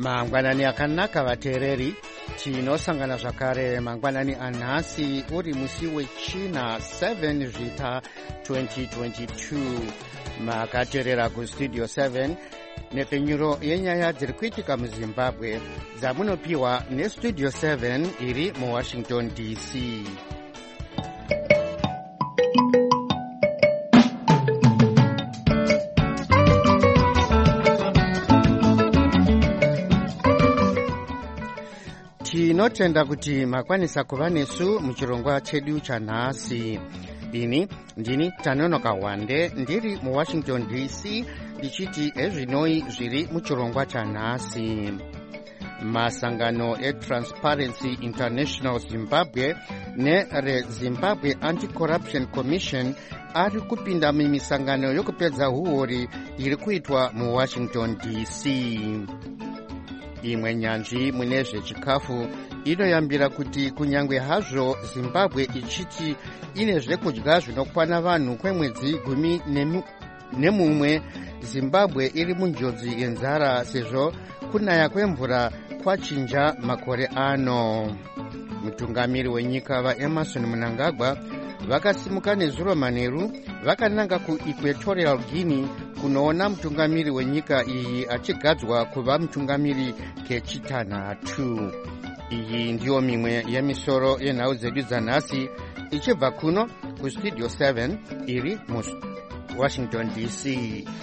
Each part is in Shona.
Mangwanani akanaka vateereri, tinosangana zvakare mangwanani anhasi uri musi wechina 7 zvita 2022. Makateerera kustudio 7 nepfenyuro yenyaya dziri kuitika muZimbabwe dzamunopiwa nestudio 7 iri muWashington DC. Tinotenda kuti makwanisa kuva nesu muchirongwa chedu chanhasi. Ini ndini Tanonoka Wande ndiri muWashington DC ndichiti ezvinoi zviri muchirongwa chanhasi. Masangano eTransparency International Zimbabwe neReZimbabwe Anti-Corruption Commission ari kupinda mumisangano yokupedza huori iri kuitwa muWashington DC. Imwe nyanzvi mune zvechikafu inoyambira kuti kunyangwe hazvo Zimbabwe ichiti ine zvekudya zvinokwana vanhu kwemwedzi 11, Zimbabwe iri munjodzi yenzara sezvo kunaya kwemvura kwachinja makore ano. Mutungamiri wenyika vaEmerson Mnangagwa vakasimuka nezuro manheru vakananga kuEquatorial Guinea kunoona mutungamiri wenyika iyi achigadzwa kuva mutungamiri kechitanhatu. Iyi ndiyo mimwe yemisoro yenhau dzedu dzanhasi ichibva kuno kustudio 7 iri muWashington DC.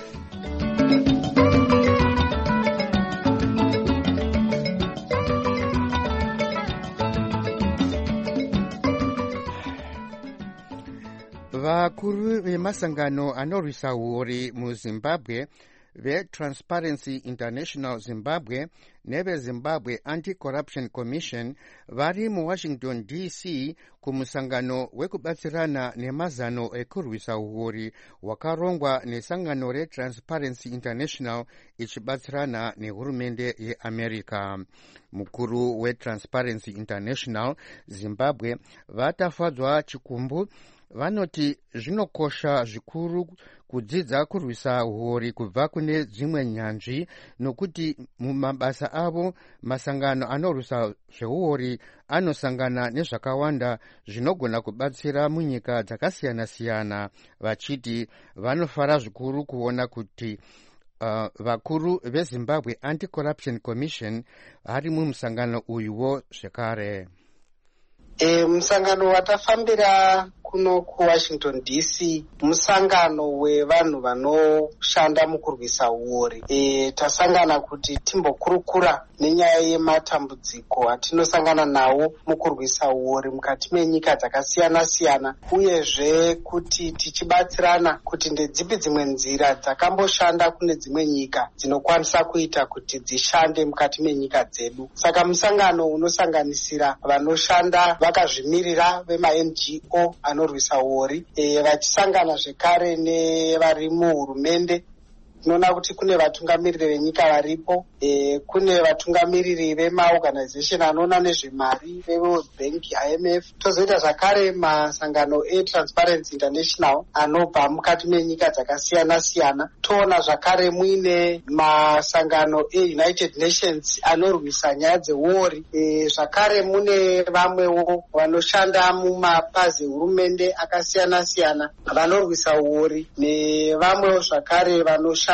Vakuru vemasangano anorwisa huori muZimbabwe veTransparency International Zimbabwe neveZimbabwe Anti-Corruption Commission vari muWashington DC kumusangano wekubatsirana nemazano ekurwisa huori wakarongwa nesangano reTransparency International ichibatsirana nehurumende yeAmerica. Mukuru weTransparency International Zimbabwe vatafadzwa chikumbu vanoti zvinokosha zvikuru kudzidza kurwisa huori kubva kune dzimwe nyanzvi, nokuti mumabasa avo masangano anorwisa zvehuori anosangana nezvakawanda zvinogona kubatsira munyika dzakasiyana-siyana, vachiti vanofara zvikuru kuona kuti vakuru veZimbabwe Anti-Corruption Commission vari mumusangano uyuwo zvekare. Musangano watafambira kuno kuWashington DC musangano wevanhu vanoshanda mukurwisa huori. Tasangana kuti timbokurukura nenyaya yematambudziko atinosangana nawo mukurwisa huori mukati menyika dzakasiyana-siyana, uyezve kuti tichibatsirana kuti ndedzipi dzimwe nzira dzakamboshanda kune dzimwe nyika dzinokwanisa kuita kuti dzishande mukati menyika dzedu. Saka musangano unosanganisira vanoshanda vakazvimirira vema-NGO anorwisa huori, vachisangana zvekare nevari muhurumende. Tinoona kuti kune vatungamiriri venyika varipo, kune vatungamiriri vemaorganization anoona nezvemari veWorld Bank, IMF. Tozoita zvakare masangano eTransparency International anobva mukati menyika dzakasiyana-siyana. Toona zvakare muine masangano eUnited Nations anorwisa nyaya dzehuori. Zvakare mune vamwewo vanoshanda mumapazi ehurumende akasiyana-siyana vanorwisa huori, nevamwewo zvakare vanoshanda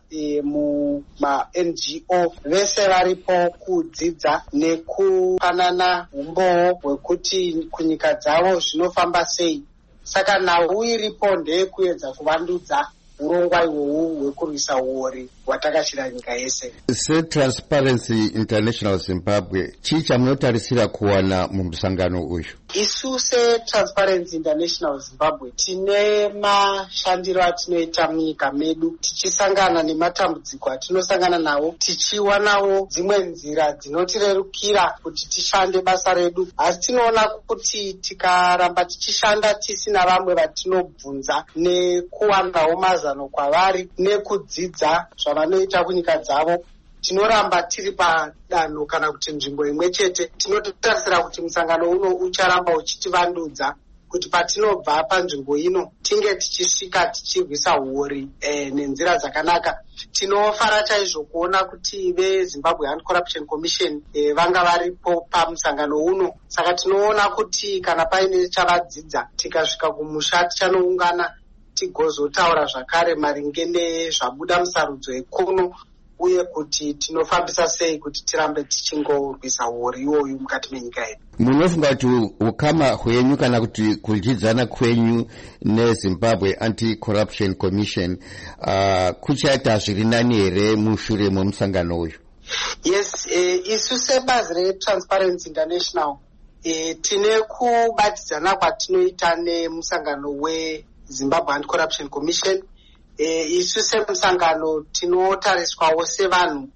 muma-NGO. Vese varipo kudzidza nekupanana umboo hwekuti kunyika dzavo zvinofamba sei. Saka nhau iripo ndeyekuedza kuvandudza urongwa ihwohwu hwekurwisa huori hwatakashira nyika yese. SeTransparency International Zimbabwe, chii chamunotarisira kuwana mumusangano uyu? Isu seTransparency International Zimbabwe tine mashandiro atinoita munyika medu, tichisangana nematambudziko atinosangana nawo, tichiwanawo dzimwe nzira dzinotirerukira kuti tishande basa redu. Asi tinoona kuti tikaramba tichishanda tisina vamwe vatinobvunza nekuwanawo mazano kwavari nekudzidza zvavanoita kunyika dzavo, tinoramba tiri padanho kana kuti nzvimbo imwe chete. Tinotarisira kuti musangano uno ucharamba uchitivandudza kuti patinobva panzvimbo ino tinge tichisvika tichirwisa huori nenzira dzakanaka, Tinofara chaizvo kuona kuti veZimbabwe Anti-Corruption Commission vanga varipo pamusangano uno. Saka tinoona kuti kana paine chavadzidza tikasvika kumusha tichanoungana tigozotaura zvakare maringe nezvabuda musarudzo yekuno uye kuti tinofambisa sei kuti tirambe tichingorwisa uori iwoyu mukati menyika yedu. Munofunga kuti ukama hwenyu kana kuti kudyidzana kwenyu neZimbabwe Anti-Corruption Commission kuchaita zviri nani here mushure memusangano uyu? Yes, isu sebazi reTransparency International tine kubatidzana kwatinoita nemusangano weZimbabwe Anti-Corruption Commission. Isu semusangano tinotariswawo sevanhu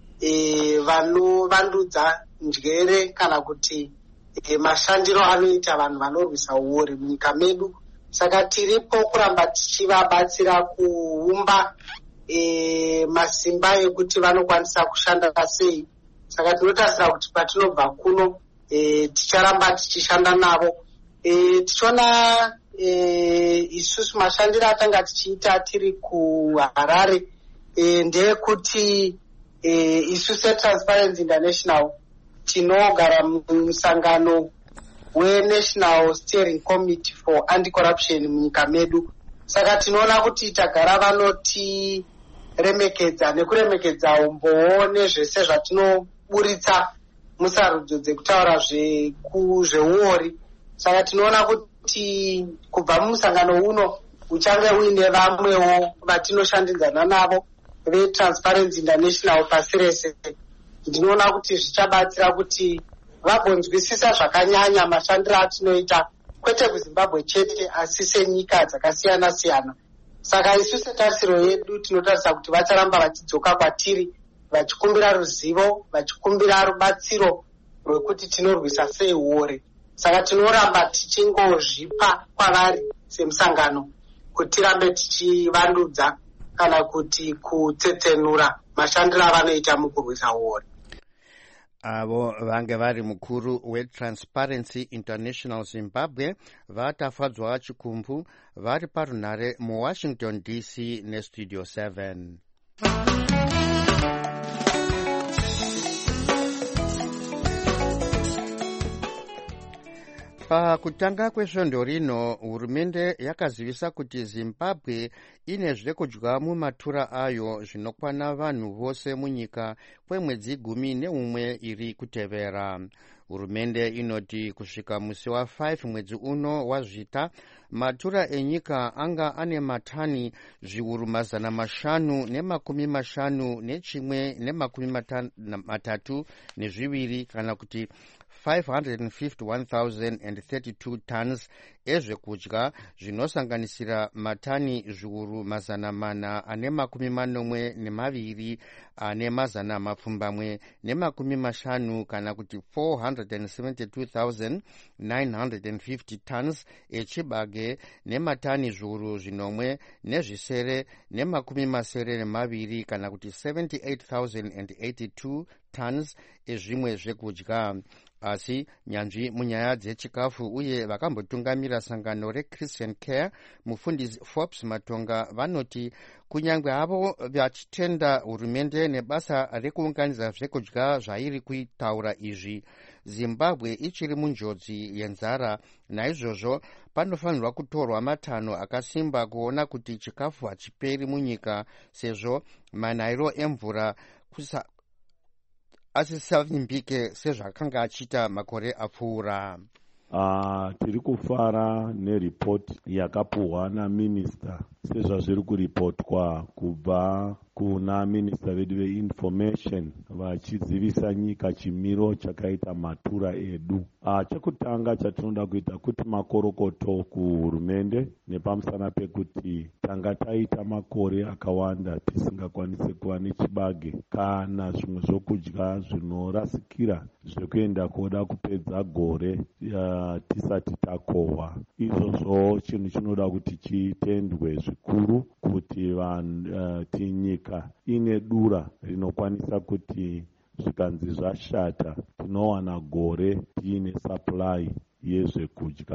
vanovandudza njere kana kuti mashandiro anoita vanhu vanorwisa uori munyika medu. Saka tiripo kuramba tichivabatsira kuumba masimba ekuti vanokwanisa kushanda sei. Saka tinotarisira kuti patinobva kuno ticharamba tichishanda navo. Tichiona isusu mashandiro atanga tichiita tiri kuHarare ndeyekuti isu seTransparency International tinogara mumusangano weNational Steering Committee for Anti-Corruption munyika medu. Saka tinoona kuti tagara vanotiremekedza nekuremekedza umbowo nezvese zvatinoburitsa musarudzo dzekutaura zvehuori. Saka tinoona kuti kubva mumusangano uno uchange uine vamwewo vatinoshandidzana navo veTransparency International pasi rese. Ndinoona kuti zvichabatsira kuti vabonzwisisa zvakanyanya mashandiro atinoita kwete kuZimbabwe chete asi senyika dzakasiyana siyana. Saka isu setarisiro yedu tinotarisa kuti vacharamba vachidzoka kwatiri vachikumbira ruzivo, vachikumbira rubatsiro rwekuti tinorwisa sei uori. Saka tinoramba tichingozvipa kwavari semusangano kuti tirambe tichivandudza kana kuti kutsetsenura mashandiro avanoita mukurwisa uori. Avo vange vari mukuru weTransparency International Zimbabwe vatafadzwa chikumbu vari parunhare muWashington DC neStudio 7. Pakutanga kwesvondo rino, hurumende yakazivisa kuti Zimbabwe ine zvekudya mumatura ayo zvinokwana vanhu vose munyika kwemwedzi 11 iri kutevera. Hurumende inoti kusvika musi wa5 mwedzi uno wazvita, matura enyika anga ane matani zviuru 551,132 kana kuti 551,032 tons ezvekudya zvinosanganisira matani zviuru 442 ane mazana mapfumbamwe ne50 kana kuti 472,950 tons echibage nematani zviuru 5 nezvisere ne72 kana kuti 78,082 tons ezvimwe zvekudya. Asi nyanzvi munyaya dzechikafu uye vakambotungamira sangano reChristian Care, mufundisi Forbes Matonga, vanoti kunyange havo vachitenda hurumende nebasa rekuunganidza zvekudya zvairi kuitaura izvi, Zimbabwe ichiri munjodzi yenzara. Naizvozvo panofanirwa kutorwa matanho akasimba kuona kuti chikafu hachiperi munyika, sezvo manhayiro emvura asisavimbike sezvakanga achiita makore apfuura. Tiri kufara neripoti yakapuhwa naminista sezvazviri kuripotwa kubva kuna minista vedu veinformation vachizivisa nyika chimiro chakaita matura edu. Chekutanga chatinoda kuita kuti makorokoto kuhurumende nepamusana pekuti tanga taita makore akawanda tisingakwanise kuva nechibage kana zvimwe zvokudya zvinorasikira zvekuenda kuoda kupedza gore tisati takohwa. Izvozvo chinhu chinoda kuti chitendwe zvikuru kuti nyika ine dura rinokwanisa kuti zvikanzi zvashata tinowana gore tiine supply yezvekudya.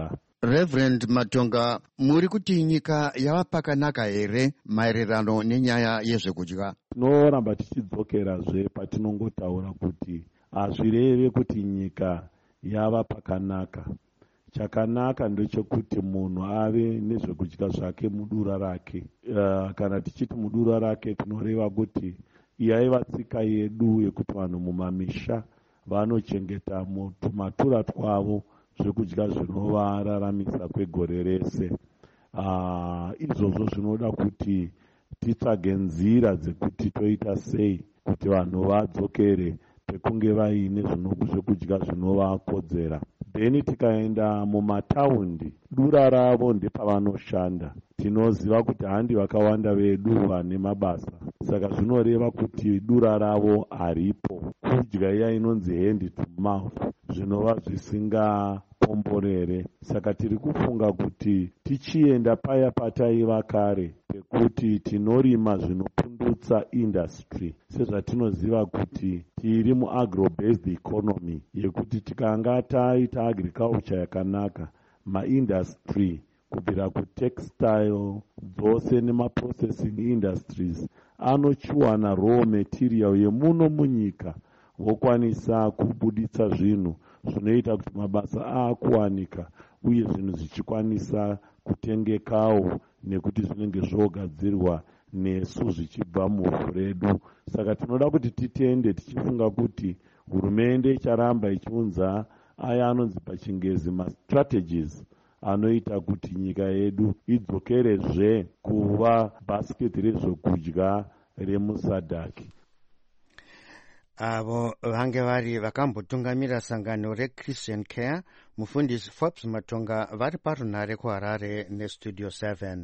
Reverend Matonga, muri kuti nyika yava pakanaka here maererano nenyaya yezvekudya? Tinoramba tichidzokerazve patinongotaura kuti hazvireve kuti nyika yava pakanaka. Chakanaka ndechekuti munhu ave nezvekudya zvake mudura rake. Kana tichiti mudura rake tinoreva kuti yaiva tsika yedu yekuti vanhu mumamisha vanochengeta tumatura twavo zvekudya zvinovararamisa kwegore rese. Izvozvo zvinoda kuti titsvage nzira dzekuti toita sei kuti vanhu vadzokere pekunge vaine zvekudya zvinovakodzera. Then tikaenda mumataundi, dura ravo ndepavanoshanda. Tinoziva kuti handi vakawanda vedu vane mabasa, saka zvinoreva kuti dura ravo haripo. Kudya iya inonzi hand to mouth zvinova zvisingakomborere. Saka tiri kufunga kuti tichienda paya pataiva kare pekuti tinorima zvinopundutsa industry, sezvatinoziva kuti tiri muagro-based economy yekuti tikanga taita agriculture yakanaka, maindustry kubvira kutextile dzose nemaprocessing industries anochiwana raw material yemuno munyika, vokwanisa kubuditsa zvinhu zvinoita kuti mabasa akuwanika uye zvinhu zvichikwanisa kutengekawo nekuti zvinenge zvogadzirwa nesu zvichibva muvhu redu. Saka tinoda kuti titende tichifunga kuti hurumende icharamba ichiunza aya anonzi pachingezi mastrategies anoita kuti nyika yedu idzokerezve kuva bhasiketi rezvokudya remusadhaki. Avo vange vari vakambotungamira sangano reChristian Care, mufundisi Forbes Matonga, vari parunhare kuHarare neStudio 7.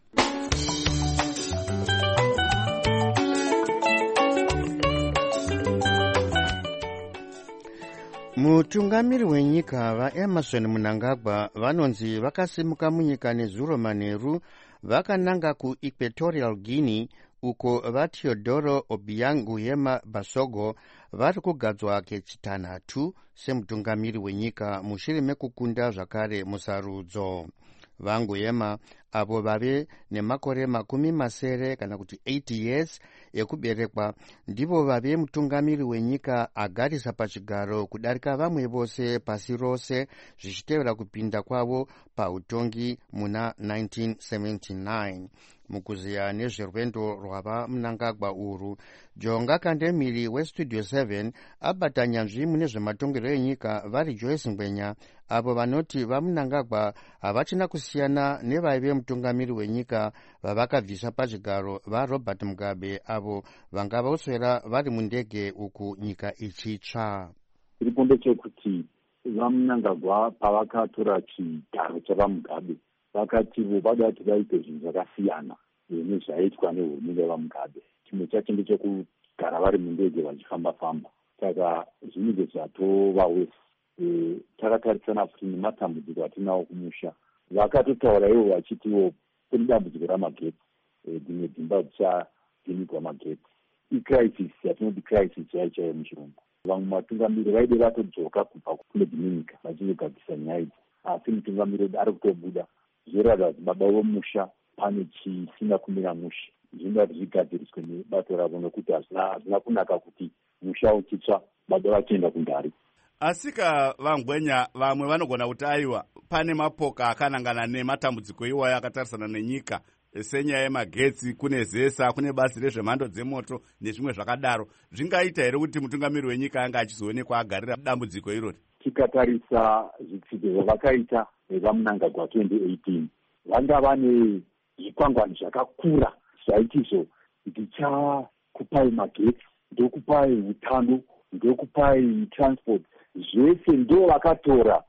Mutungamiri wenyika vaEmerson Mnangagwa vanonzi vakasimuka munyika nezuro manheru vakananga kuEquatorial Guinea, uko vaTeodoro Obiang Nguema Basogo vari kugadzwa kechitanhatu semutungamiri wenyika mushure mekukunda zvakare musarudzo. VaNguema avo vave nemakore 80 kana kuti 80 years ekuberekwa ndivo vave mutungamiri wenyika agarisa pachigaro kudarika vamwe vose pasi rose zvichitevera kupinda kwavo pautongi muna 1979. Mukuziya nezverwendo rwava Mnangagwa uru, Jonga Kandemiri weStudio 7 abata nyanzvi mune zvematongerero enyika vari Joyce Ngwenya, avo vanoti vaMnangagwa havachina kusiyana nevaive mutungamiri wenyika vavakabvisa pachigaro vaRobert Mugabe, avo vanga voswera vari mundege uku nyika ichitsva. Iripo ndechekuti vaMnangagwa pavakatora chigaro chavaMugabe vakativo vada kuti vaite zvinhu zvakasiyana nezvaitwa nehurumende yavaMugabe. Chimwe chacho ndechekugara vari mundege vachifamba-famba. Saka zvinenge zvatovawesa. Takatarisana futi nematambudziko atinawo kumusha. Vakatotaura ivo vachitiwo kune dambudziko ramagetsi, dzimwe dzimba dzichadimigwa magetsi. Icrisis yatinoti crisis chaiyo muchirungu. Vamwe matungamiri vaide vatodzoka kubva kune dzimwe nyika vachizogadzisa nyaya idzi, asi mutungamiri ari kutobuda. Zvoratidza kuti baba vomusha pane chisina kumira musha. Zvinoda kuti zvigadziriswe nebato ravo nokuti hazvina kunaka kuti musha uchitsva baba vachienda kundari. Asika vaNgwenya vamwe vanogona kuti aiwa pane mapoka akanangana nematambudziko iwayo akatarisana nenyika senyaya yemagetsi, kune zesa, kune basi rezvemhando dzemoto nezvimwe zvakadaro. Zvingaita here kuti mutungamiri wenyika anga achizoonekwa agarira dambudziko irori? Tikatarisa zvitsidzo zvavakaita vaMnangagwa 2018 vanga vane zvikwangwani zvakakura zvaitizo ndichakupai magetsi, ndokupai utano, ndokupai transport, zvese ndo vakatora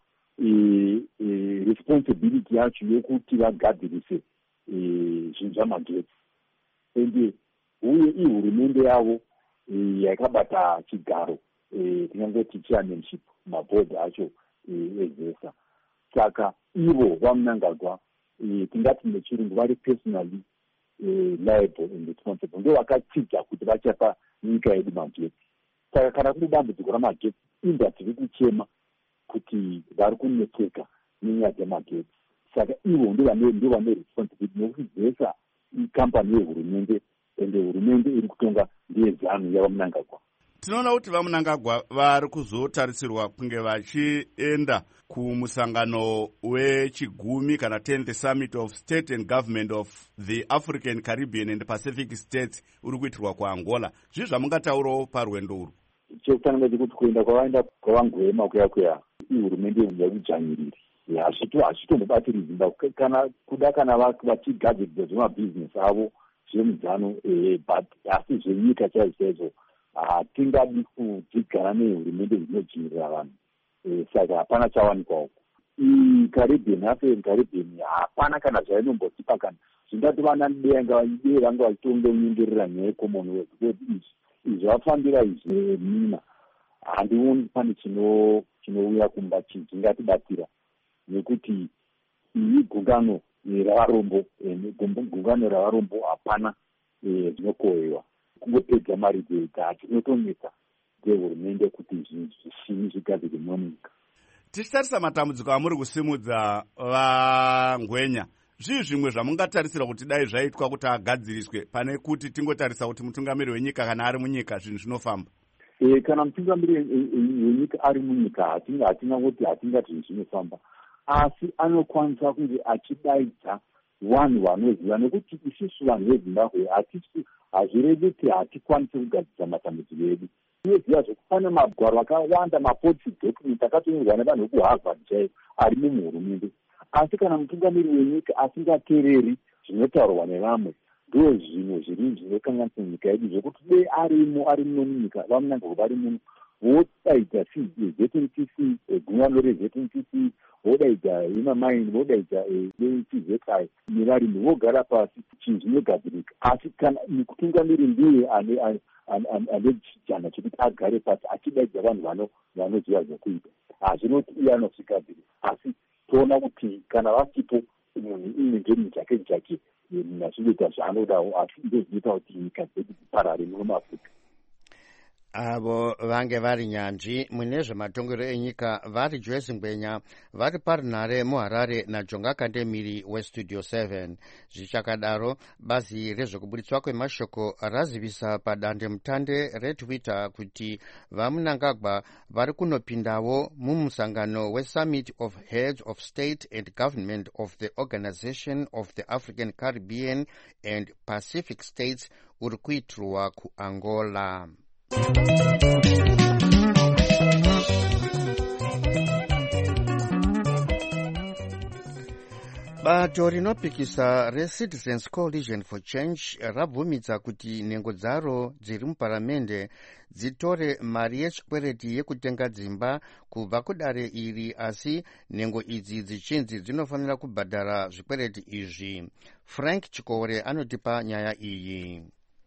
responsibility yacho yokuti vagadzirise zvinhu zvamagetsi. Ende uye ihurumende yavo yakabata chigaro tingangoti chairmanship mabhodhi acho ezesa. Saka ivo vaMnangagwa tingati nechirungu vari personally liable and responsible, ndo vakatsidza kuti vachapa nyika yedu magetsi. Saka kana kune dambudziko ramagetsi, industry iri kuchema kuti vari kunetseka nenyaya dzemagetsi. Saka ivo ndo vane responsibility nekudzesa ikambani yehurumende, ende hurumende iri kutonga ndeyezanu yavamunangagwa. Tinoona kuti vamunangagwa vari kuzotarisirwa kunge vachienda kumusangano wechigumi kana 10th Summit of State and Government of the African, Caribbean and Pacific States uri kuitirwa kuAngola. Zvii zvamungataurawo parwendo urwu? Chekutanga chekuti kuenda kwavaenda kwavangwema kuya ihurumende yekudzvanyiriri hazvitombobatiri Zimbabwe kana kuda kana vachigadzirisa zvemabhizinesi avo zvemudzano, but asi zvenyika chaizvo hatingadi kutigara nehurumende dzinodzvinyirira vanhu. Saka hapana chawanikwa uko. Caribbean, African Caribbean hapana kana zvainombotipa kana zvingatovana nedeyanga vanga vachitongonyengerera nyaya yeCommonwealth. Izvi vafambira izvi mina handioni pane chinouya kumba chingatibatsira, nekuti iyi gungano ravarombo hapana zvinokohwewa, kungopedza mari dzega tinotonetsa dzehurumende kuti zvishini zvigadzike munyika. Tichitarisa matambudziko amuri kusimudza vangwenya, zvii zvimwe zvamungatarisira kuti dai zvaitwa kuti agadziriswe pane kuti tingotarisa kuti mutungamiri wenyika kana ari munyika zvinhu zvinofamba? Kana mutungamiri wenyika ari munyika hatina kuti hatingati zvinhu zvinofamba, asi anokwanisa kunge achidaidza vanhu vanoziva, nekuti isusu vanhu veZimbabwe hazvirevi kuti hatikwanisi kugadzirisa matambudziko edu. Tinoziva zvekufana magwaro akawanda, mapolicy document akatonyorwa nevanhu vekuHarvard chaivo ari muhurumende. Asi kana mutungamiri wenyika asingateereri zvinotaurwa nevamwe, ndo zvinhu zviri zvinokanganisa nyika yedu, zvekuti dei ari muno munyika vamunangagwa vari muno vodaidza ZNTC, gungano reZNTC, vodaidza imamaini, vodaidza TZI nevarimi vogara pasi, chinhu zvinogadzirika. Asi kana mutungamiri ndiye ane chijana chekuti agare pasi achidaidza vanhu vanoziva zvokuita, hazvinoti iye anozvigadzirira. Asi toona kuti kana vasipo munhu inenge njake nazvinoita zvaanodawo, asi ndozvinoita kuti nyika dzedu dziparare muno muAfrica. Avo vange vari nyanzvi mune zvematongero enyika vari Joyce Ngwenya vari parinhare muHarare naJonga Kandemiri weStudio 7. Zvichakadaro, bazi rezvekuburitswa kwemashoko razivisa padandemutande reTwitter kuti vamunangagwa vari kunopindawo mumusangano weSummit of Heads of State and Government of the Organization of the African, Caribbean and Pacific States uri kuitirwa kuAngola. Bato rinopikisa reCitizens Coalition for Change rabvumidza kuti nhengo dzaro dziri muparamende dzitore mari yechikwereti yekutenga dzimba kubva kudare iri, asi nhengo idzi dzichinzi dzinofanira kubhadhara zvikwereti izvi. Frank Chikore anotipa nyaya iyi.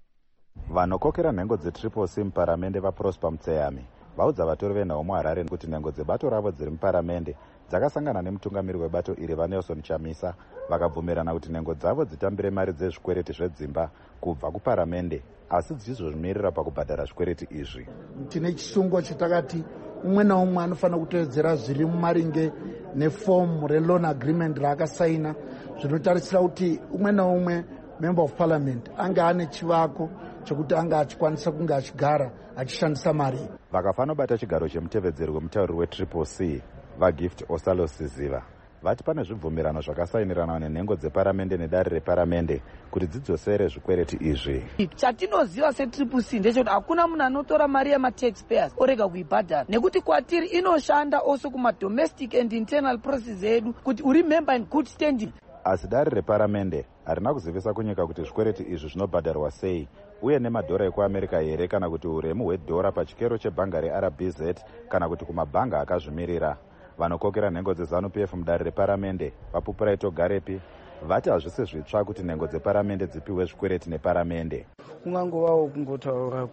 Vanokokera nhengo dzeTriple C muparamende vaProsper Mutseyami vaudza vatori venhau muHarare kuti nhengo dzebato ravo dziri muparamende dzakasangana nemutungamiri webato iri vaNelson Chamisa vakabvumirana kuti nhengo dzavo dzitambire mari dzezvikwereti zvedzimba kubva kuparamende, asi dzichizozvimirira pakubhadhara zvikwereti izvi. Tine chisungo chatakati umwe naumwe anofanira kutevedzera zviri mumaringe nefomu reloan agreement raakasaina, zvinotarisira kuti umwe naumwe member of parliament anga ane chivako chokuti anga achikwanisa kunge achigara achishandisa mari. Vakafanobata chigaro chemutevedzeri wemutauriri weTriple C vaGift Osalo Siziva vati pane zvibvumirano zvakasainirana nenhengo dzeparamende nedare reparamende kuti dzidzosere zvikwereti izvi. Chatinoziva seTriple C ndechekuti hakuna munhu anotora mari yemataxpayers orega kuibhadhara, nekuti kwatiri inoshanda also kumadomestic and internal process edu kuti uri member in good standing. Asi dare reparamende harina kuzivisa kunyika kuti zvikwereti izvi zvinobhadharwa sei uye nemadhora ekuAmerica here kana kuti uremu hwedhora pachikero chebhanga reRBZ kana kuti kumabhanga akazvimirira. Vanokokera nhengo dzeZANU-PF mudare reparamende vaPupuraito Garepi vati hazvisi zvitsva kuti nhengo dzeparamende dzipiwe zvikwereti neparamende. Kungangovawo kungotaura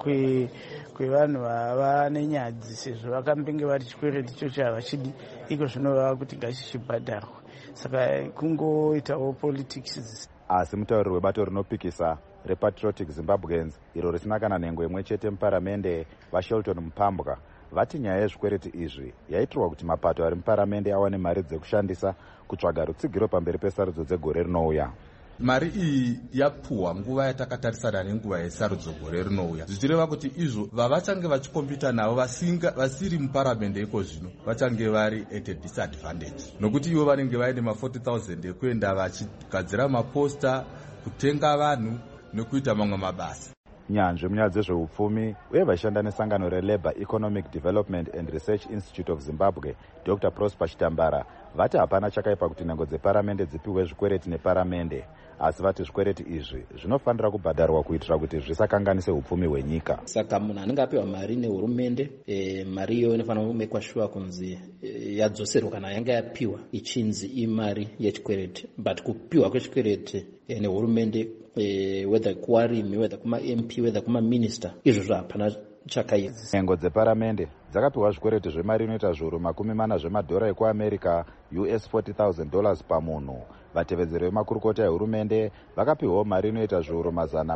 kwevanhu vava nenyadzi, sezvo vakambenge vari chikwereti ichocho havachidi, iko zvinoreva kuti ngachichibhadharwa, saka kungoitawo politics. Asi mutauriri webato rinopikisa rePatriotic Zimbabweans iro risina kana nhengo imwe chete muparamende vaShelton Mpambwa vati nyaya yezvikwereti izvi yaitirwa kuti mapato ari muparamende awane mari dzekushandisa kutsvaga rutsigiro pamberi pesarudzo dzegore rinouya. Mari iyi yapuhwa nguva yatakatarisana nenguva yesarudzo gore rinouya, zvichireva kuti izvo vavachange vachikombita navo vasiri muparamende iko zvino vachange vari at a disadvantage, nokuti ivo vanenge vaine ma40,000 ekuenda vachigadzira maposta, kutenga vanhu nekuita mamwe mabasa. Nyanzvi munyaya dzezveupfumi uye vaishanda nesangano reLabour Economic Development and Research Institute of Zimbabwe, Dr. Prosper Chitambara, vati hapana chakaipa kuti nhengo dzeparamende dzipiwe zvikwereti neparamende, asi vati zvikwereti izvi zvinofanira kubhadharwa kuitira kuti zvisakanganise upfumi hwenyika. Saka munhu anenge apiwa mari nehurumende, mari iyo inofanira kumekwa shuwa kunzi yadzoserwa kana yanga yapiwa ichinzi imari yechikwereti, but kupiwa kwechikwereti nehurumende, whether kuwarimi, whether kuma MP, whether kuma minister, izvo hapana chakaipa. Nhengo dzeparamende dzakapiwa zvikwereti zvemari inoita zviuru 40 zvemadhora ekuamerica, US $40,000 pamunhu. Vatevedzeri vemakurukota ehurumende vakapiwawo mari inoita zviuru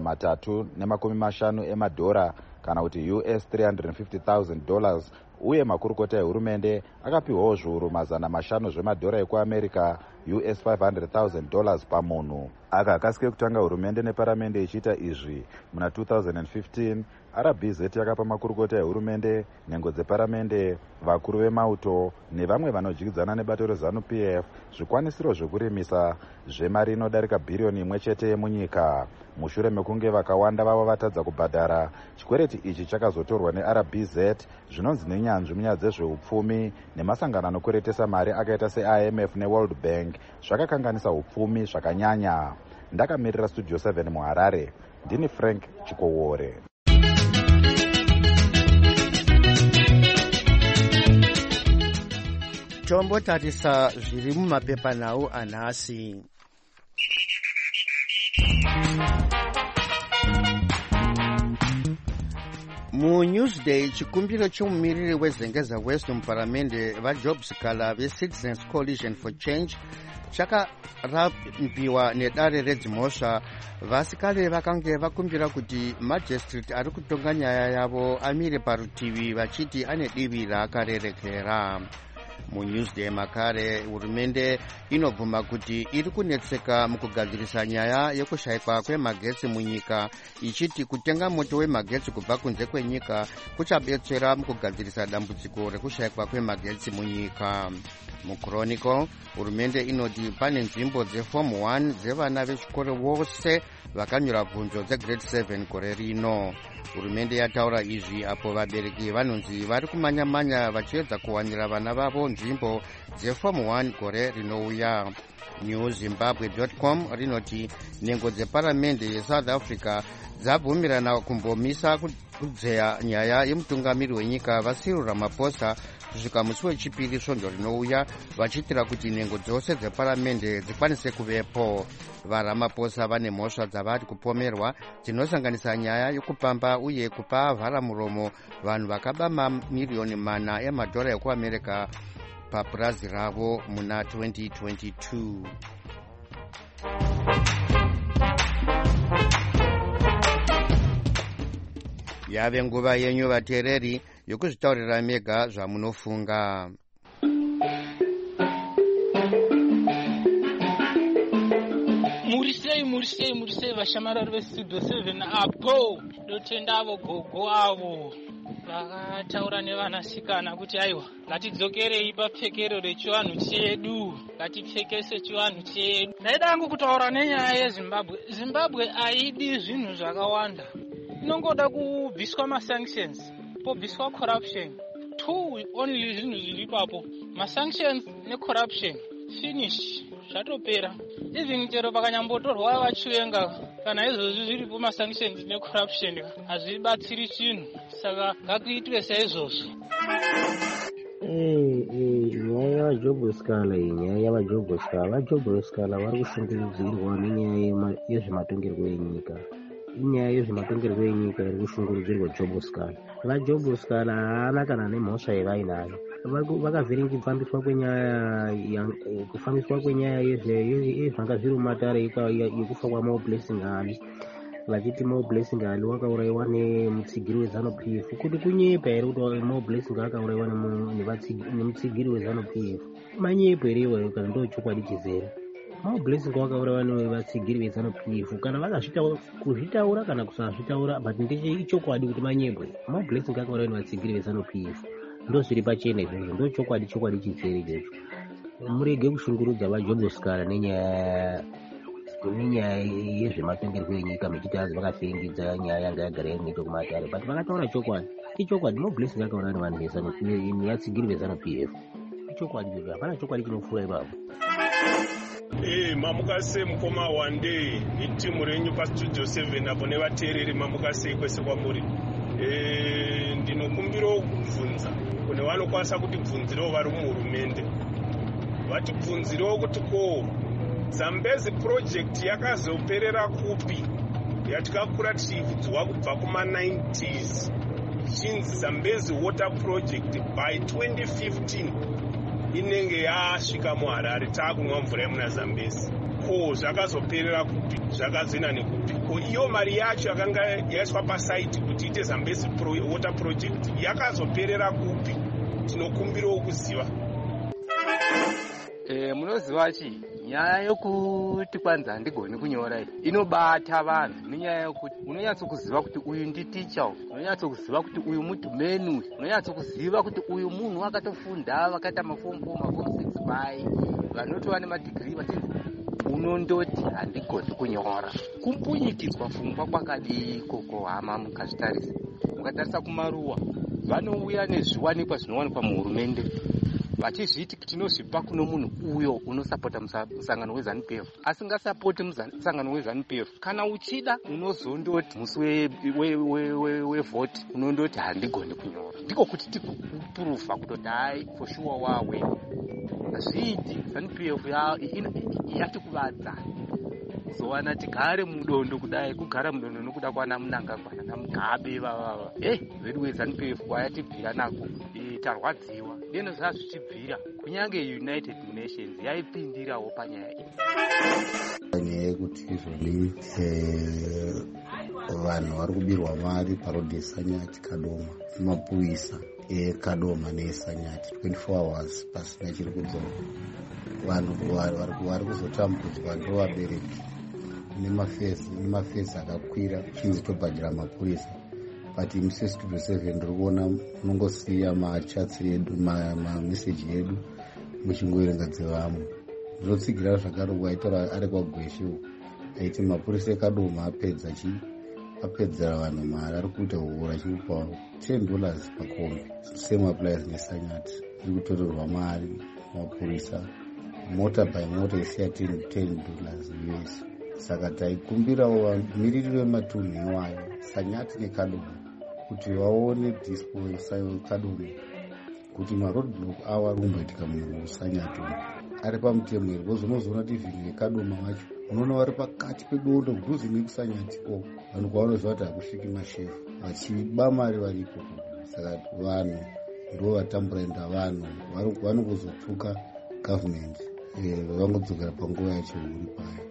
350 emadhora kana kuti US $350,000, uye makurukota ehurumende akapiwawo zviuru 500 zvemadhora ekuamerica, US $500,000 pamunhu. Akakasike kutanga hurumende neparamende ichiita izvi muna 2015, RBZ yakapa makurukota ehurumende, nhengo dzeparamende, vakuru vemauto nevamwe vanodyidzana nebato reZANU-PF zvikwanisiro zvekurimisa zvemari inodarika bhiriyoni 1 chete yemunyika. Mushure mekunge vakawanda vavo vatadza kubhadhara, chikwereti ichi chakazotorwa neRBZ, zvinonzi nenyanzvi munyaya dzezveupfumi nemasangano anokweretesa mari akaita seIMF neWorld Bank zvakakanganisa upfumi zvakanyanya. Ndakamirira Studio 7 muHarare, ndini Frank Chikowore. Tombotarisa zviri mumapepanhau anhasi. MuNewsday, chikumbiro chomumiriri weZengeza West muparamende vaJobs Kala veCitizens Coalition for Change chakarapiwa nedare redzimhosva. Vasikale vakange vakumbira kuti majistrate ari kutonga nyaya yavo amire parutivi vachiti ane divi raakarerekera. MuNewsday makare, hurumende inobvuma kuti iri kunetseka mukugadzirisa nyaya yekushayikwa kwemagetsi munyika, ichiti kutenga moto wemagetsi kubva kunze kwenyika kuchabetsera mukugadzirisa dambudziko rekushayikwa kwemagetsi munyika. MuChronicle, hurumende inoti pane nzvimbo dzeForm 1 dzevana vechikoro vose vakanyora bvunzo dzegrade 7 gore rino. Hurumende yataura izvi apo vabereki vanonzi vari kumanya-manya vachiedza kuwanira vana vavo nzvimbo dzeForm 1 gore rinouya. NewZimbabwe.com rinoti nhengo dzeparamende yeSouth Africa dzabvumirana kumbomisa kudzeya nyaya yemutungamiri wenyika Cyril Ramaphosa kusvika musi wechipiri svondo rinouya, vachiitira kuti nhengo dzose dzeparamende dzikwanise kuvepo. VaRamaphosa vane mhosva dzavari kupomerwa dzinosanganisa nyaya yokupamba uye kupa vharamuromo vanhu vakaba mamiliyoni 4 emadhora ekuamerica papurazi ravo muna 2022. Yave nguva yenyu vateereri yokuzvitaurira mega zvamunofunga. murisei vashamarari vestudio 7 apo dotenda avo gogo avo vakataura nevanasikana kuti aiwa ngatidzokerei papfekero rechivanhu chedu, ngatipfekese chivanhu chedu. Ndaida hangu kutaura nenyaya yeZimbabwe haidi zvinhu zvakawanda, inongoda kubviswa masanctions, pobviswa corruption. 2 only zvinhu zviri ipapo, masanctions necorruption, finish, zvatopera. Even chero pakanyambotorwa vachivenga kana izvozvi zviripo masanctions necorruption hazvibatsiri chinhu, saka ngakuitwe saizvozvo. Nyaya yavaJobskala iyi, nyaya yavaJobskala, vaJobskala vari kushungurudzirwa nenyaya yezvematongerwo enyika. Inyaya yezvematongerwo enyika iri kushungurudzirwa Jobskala. VaJobskala haana kana nemhosva yevainayo, vakavhiringifambiswa kufambiswa kwenyaya yezvanga zviri mumatare yekufa kwaMo Blessing Hani. vachiti Mo Blessing Ali wakaurayiwa nemutsigiri weZANU-PF kuti kunyepa here kuti Mo Blessing akaurayiwa nemutsigiri weZANU-PF manyepo here iwayo kana ndo chokwadi chizere. Mo Blessing wakaurayiwa nevatsigiri veZANU-PF kana vakazvitaura kuzvitaura kana kusazvitaura but ndechokwadi kuti manyepo. Mo Blessing akaurayiwa nevatsigiri veZANU-PF ndo zviri pachena izvozvo, ndo chokwadi chizere ichocho. Murege kushungurudza vaJob Oscar nenyaya yezvematongerwo enyika mechiti azi vakafengedza nyaya yanga yagara yainoita kumatare but vakataura chokwadi. Ichokwadi Mo Blessing akaurayiwa nevanhu nevatsigiri veZANU-PF. Ichokwadi izvozvo, hapana chokwadi chinopfuura ipapo. Mamukase mukoma wande itimu renyu pastudio 7 apo nevateereri mamukase kwese kwamuri. Ndinokumbirawo kubvunza kune vanokwanisa kutibvunzirawo vari muhurumende, vatibvunzirewo kuti ko Zambezi project yakazoperera kupi yatakakura tichiudzwa kubva kuma90s chinzi Zambezi water project by 2015 inenge yasvika muHarare taakunwa mvura yemuna Zambezi. Ko zvakazoperera kupi, zvakazoenda nekupi? Ko iyo mari yacho yakanga yaiswa pasaiti kuti ite Zambezi water project yakazoperera kupi? Tinokumbirawo kuziva. Munoziva chi nyaya yokuti kwanza ndigoni kunyora inobata vanhu nenyaya yokuti unonyatsokuziva kuti uyu nditicha, unonyatsokuziva kuti uyu mudhumeni, unonyatsokuziva kuti uyu munhu akatofunda vakaita mafomu 6 bai vanotova nemadhigiri vachinzi unondoti handigoni kunyora. Kumpunyikidzwa pfungwa kwakadiko kohama mukazvitarisa. Mukatarisa kumaruwa vanouya nezviwanikwa zvinowanikwa muhurumende vachizviti tinozvipa kuno munhu uyo unosapota musangano weZANU-PF asingasapoti musangano weZANU-PF. Kana uchida unozondoti musi wevhoti unondoti handigoni kunyora. Ndiko kuti tikupurufa kutoti hai for sure wawe zviti ZANU-PF yatikuvadza kuzowana tigare mudondo kudai, kugara mudondo nokuda kwana Mnangagwa naMugabe vavava vedu weZANU-PF kwayatibvira nako tarwadziwa ndeno zvazvichibvira kunyange United Nations yaipindirawo panyaya iyi. Nyaya yekuti izvoni vanhu vari kubirwa mari parodhi yeSanyati Kadoma, mapurisa eKadoma neeSanyati 24 hours pasina chiri kudzoka. Vanhu vari kuzotambudzwa ndovabereki nemafezi akakwira chinzi tobhadhira mapurisa. But muStudio 7 ndiri kuona munongosiya machatsiri edu mameseji edu muchingoerenga dzevamwe. Ndinotsigira zvakare kwaitaura ari kwaGweshi aiti mapurisa eKadoma apedzera vanhu mari ari kuita huhura chikupa $10 pakombi. Same applies neSanyati iri kutorerwa mari mapurisa mota by mota isiya $10 US. Saka taikumbirawo miririro yematunhu iwayo Sanyati neKadoma kuti vaone dispo yeKadoma kuti maroadblock avo ari kumboitika muSanyati ari pamutemo here. Vozonozoona kuti vhinhu yeKadoma vacho unoona vari pakati pedondo mudhuze nekuSanyati ko vanhu kwavanoziva kuti hakusviki mashefu vachiba mari varipo. Saka vanhu ndo vatamburenda vanhu vanokuzotuka gavhmendi vangodzokera panguva yacho uri payo.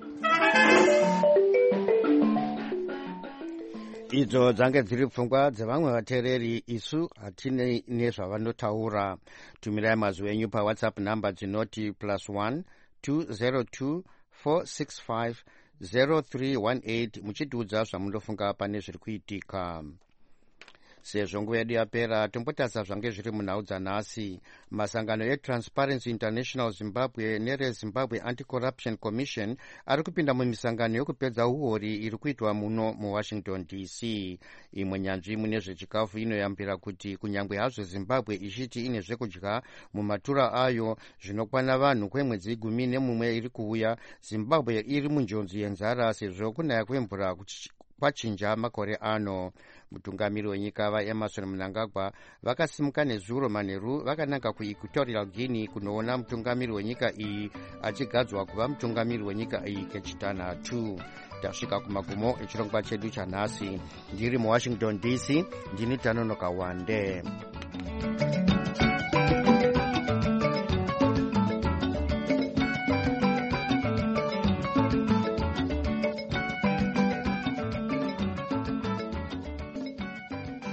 Idzo dzange dziri pfungwa dzevamwe vateereri. Isu hatine nezvavanotaura. Tumirai mazwi enyu paWhatsApp namba dzinoti +1 202 465 0318 muchitiudza zvamunofunga pane zviri kuitika. Sezvo nguva yedu yapera, tombotarisa zvange zviri munhau dzanhasi. Masangano eTransparency International Zimbabwe nereZimbabwe Anti-Corruption Commission ari kupinda mumisangano yokupedza uori iri kuitwa muno muWashington DC. Imwe nyanzvi mune zvechikafu inoyambira kuti kunyangwe hazvo Zimbabwe ichiti ine zvekudya mumatura ayo zvinokwana vanhu kwemwedzi 11 iri kuuya, Zimbabwe iri munjodzi yenzara sezvo kunaya kwemvura kwachinja makore ano. Mutungamiri wenyika vaEmerson Mnangagwa vakasimuka nezuro manheru vakananga kuEquatorial Guinea kunoona mutungamiri wenyika iyi achigadzwa kuva mutungamiri wenyika iyi kechitanhatu. Tasvika kumagumo echirongwa chedu chanhasi. Ndiri muWashington DC, ndini Tanonoka Wande.